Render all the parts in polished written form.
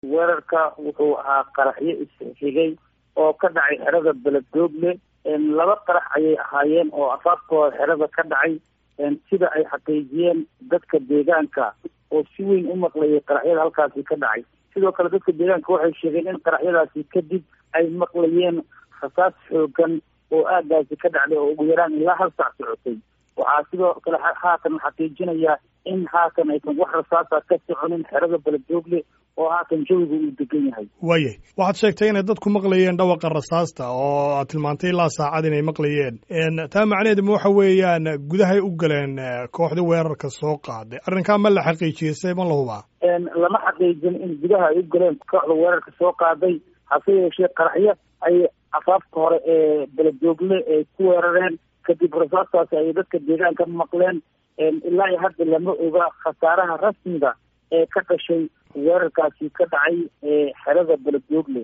weerarka wuxuu ahaa qaraxyo isxigay oo ka dhacay xerada Beledoogle laba qarax ayay ahaayeen oo afaafkooda xerada ka dhacay sida ay xaqiijiyeen dadka deegaanka oo si weyn u maqlayay qaraxyada halkaasi ka dhacay sidoo kale dadka deegaanka waxay sheegeen in qaraxyadaasi kadib ay maqlayeen rasaas xoogan oo aagaasi ka dhacday oo ugu yaraan ilaa hal saac socotay waxaa sidoo kale haatan xaqiijinaya in haatan aysan wax rasaasa ka soconin xerada Beledoogle oo haatan jawigu uu degan yahay waaye waxaad sheegtay inay dadku maqlayeen dhawaqa rasaasta oo aad tilmaantay ilaa saacad inay maqlayeen taa macnaheedu ma waxa weeyaan gudahay u galeen kooxdii weerarka soo qaaday arrinkaa ma la xaqiijiyey ma la hubaa lama xaqiijin in gudaha ay u galeen kooxda weerarka soo qaaday hase yeeshee qaraxyo ay afaafka hore ee Beledoogle ay ku weerareen kadib rasaastaasi ay dadka deegaanka maqleen ilaa iyo hadda lama oga khasaaraha rasmiga ee ka dhashay weerarkaasi ka dhacay xerada Beledoogle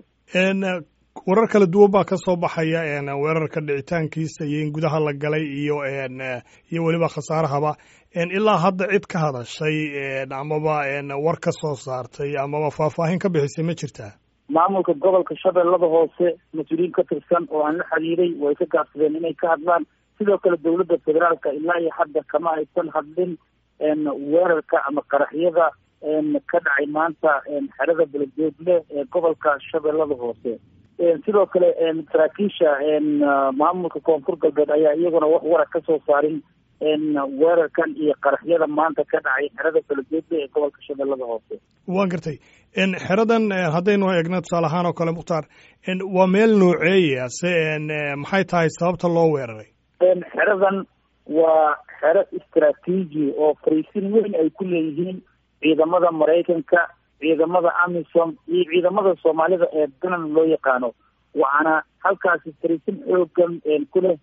warar kala duwan baa ka soo baxaya weerarka dhicitaankiisa iyo in gudaha la galay iyo weliba khasaarahaba ilaa hadda cid ka hadashay amaba war ka soo saartay amaba faahfaahin ka bixisay ma jirtaa maamulka gobolka Shabeellada Hoose mas-uuliyiin ka tirsan oo aan la xiriiray way ka gaabsadeen inay ka hadlaan sidoo kale dowladda federaalka ilaa iyo hadda kama aysan hadlin weerarka ama qaraxyada ka dhacay maanta xerada Beledoogle ee gobolka Shabeellada Hoose sidoo kale saraakiisha maamulka koonfur galbeed ayaa iyaguna wax warar ka soo saarin weerarkan iyo qaraxyada maanta ka dhacay xerada Beledoogle ee gobolka Shabeellada Hoose waan gartay xeradan haddaynu eegno tusaale ahaan oo kale Mukhtaar waa meel nooceeya se maxay tahay sababta loo weeraray xeradan waa xero istaraatiiji oo fariisin weyn ay ku leeyihiin ciidamada Mareykanka ciidamada AMISOM iyo ciidamada Soomaalida ee danan loo yaqaano waxaana halkaasi fariisin xoogan ku leh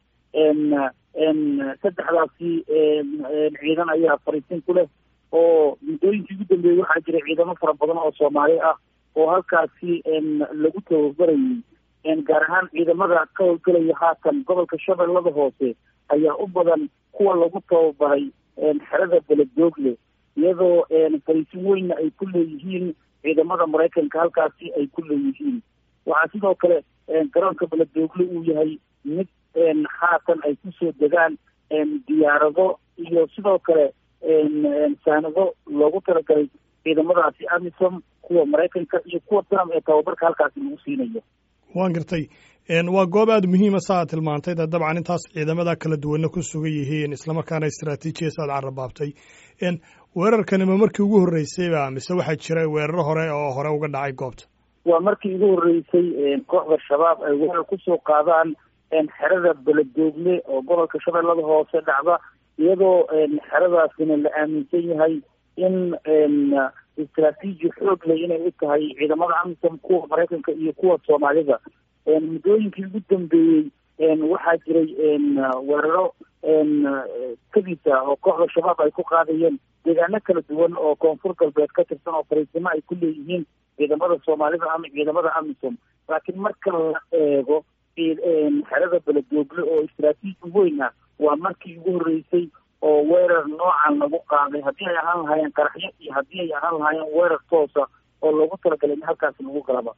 saddexdaasi ciidan ayaa fariisin ku leh oo muddooyinkii ugu dambeeyey waxaa jira ciidamo fara badan oo Soomaali ah oo halkaasi lagu tababarayay gaar ahaan ciidamada ka howlgelaya haatan gobolka Shabeellada Hoose ayaa u badan kuwa lagu tababaray xerada Beledoogle iyadoo fariisin weynna ay ku leeyihiin ciidamada Mareykanka halkaasi ay ku leeyihiin waxaa sidoo kale garoonka Beledoogle uu yahay mid haatan ay kusoo degaan diyaarado iyo sidoo kale saanado loogu talagalay ciidamadaasi AMISOM kuwa Mareykanka iyo kuwa Trump ee tababarka halkaasi lagu siinayo waan gartay waa goob aada muhiima saa tilmaantay dabcan intaas ciidamada kala duwanna ku sugan yihiin islamarkaana istaraatiijiyas aad carrabaabtay weerarkani ma markii ugu horreysayba mise waxaa jira weeraro hore oo hore uga dhacay goobta waa markii ugu horreysay kooxda shabaab ay weerar kusoo qaadaan xerada Beledoogle oo gobolka Shabeellada Hoose dhacda iyadoo xeradaasina la aaminsan yahay in istaraatiiji xoog leh inay u tahay ciidamada AMISOM kuwa Mareykanka iyo kuwa Soomaalida muddooyinkii ugu dambeeyey waxaa jiray weeraro kadisa oo kooxda shabaab ay ku qaadayeen deegaano kala duwan oo koonfur galbeed ka tirsan oo fariisimo ay ku leeyihiin ciidamada Soomaalida ama ciidamada AMISOM laakiin marka la eego xerada Beledoogle oo istaraatiiji weyn ah waa markii ugu horreysay oo weerar noocan lagu qaaday haddii ay ahaan lahaayeen qaraxyo iyo haddii ay ahaan lahaayeen weerar toosa oo loogu talagalay in halkaasi lagu galaba